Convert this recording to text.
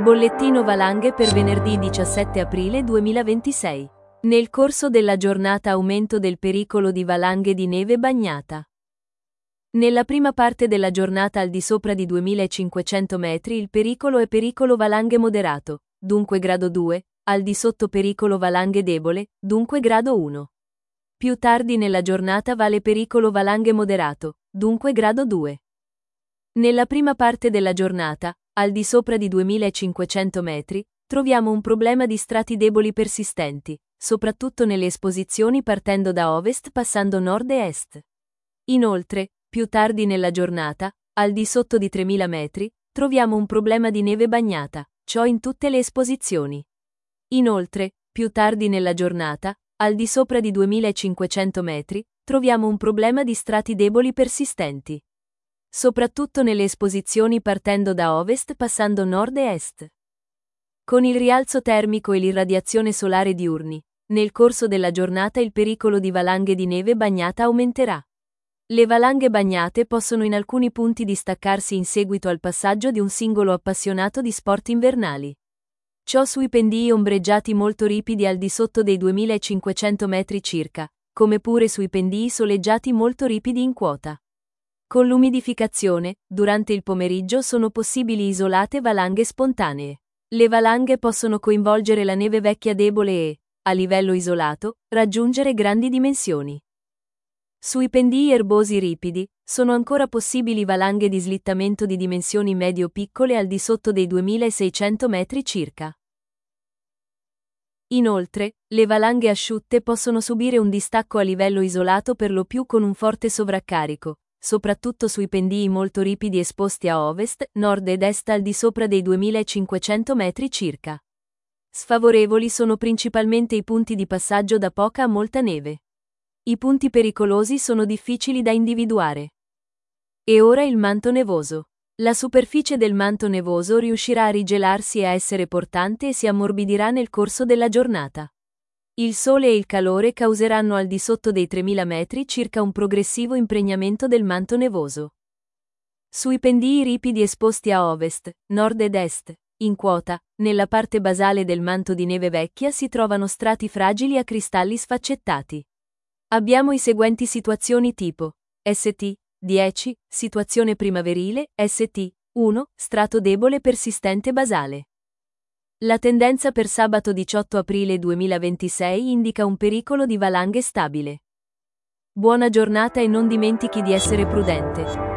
Bollettino valanghe per venerdì 17 aprile 2026. Nel corso della giornata aumento del pericolo di valanghe di neve bagnata. Nella prima parte della giornata al di sopra di 2500 metri il pericolo è pericolo valanghe moderato, dunque grado 2, al di sotto pericolo valanghe debole, dunque grado 1. Più tardi nella giornata vale pericolo valanghe moderato, dunque grado 2. Nella prima parte della giornata, al di sopra di 2500 metri, troviamo un problema di strati deboli persistenti, soprattutto nelle esposizioni partendo da ovest passando nord e est. Inoltre, più tardi nella giornata, al di sotto di 3000 metri, troviamo un problema di neve bagnata, ciò in tutte le esposizioni. Inoltre, più tardi nella giornata, al di sopra di 2500 metri, troviamo un problema di strati deboli persistenti, soprattutto nelle esposizioni partendo da ovest passando nord e est. Con il rialzo termico e l'irradiazione solare diurni, nel corso della giornata il pericolo di valanghe di neve bagnata aumenterà. Le valanghe bagnate possono in alcuni punti distaccarsi in seguito al passaggio di un singolo appassionato di sport invernali. Ciò sui pendii ombreggiati molto ripidi al di sotto dei 2500 metri circa, come pure sui pendii soleggiati molto ripidi in quota. Con l'umidificazione, durante il pomeriggio sono possibili isolate valanghe spontanee. Le valanghe possono coinvolgere la neve vecchia debole e, a livello isolato, raggiungere grandi dimensioni. Sui pendii erbosi ripidi, sono ancora possibili valanghe di slittamento di dimensioni medio-piccole al di sotto dei 2600 metri circa. Inoltre, le valanghe asciutte possono subire un distacco a livello isolato per lo più con un forte sovraccarico, soprattutto sui pendii molto ripidi esposti a ovest, nord ed est al di sopra dei 2500 metri circa. Sfavorevoli sono principalmente i punti di passaggio da poca a molta neve. I punti pericolosi sono difficili da individuare. E ora il manto nevoso. La superficie del manto nevoso riuscirà a rigelarsi e a essere portante e si ammorbidirà nel corso della giornata. Il sole e il calore causeranno al di sotto dei 3000 metri circa un progressivo impregnamento del manto nevoso. Sui pendii ripidi esposti a ovest, nord ed est, in quota, nella parte basale del manto di neve vecchia si trovano strati fragili a cristalli sfaccettati. Abbiamo i seguenti situazioni tipo: St. 10, situazione primaverile, St. 1, strato debole persistente basale. La tendenza per sabato 18 aprile 2026 indica un pericolo di valanghe stabile. Buona giornata e non dimentichi di essere prudente.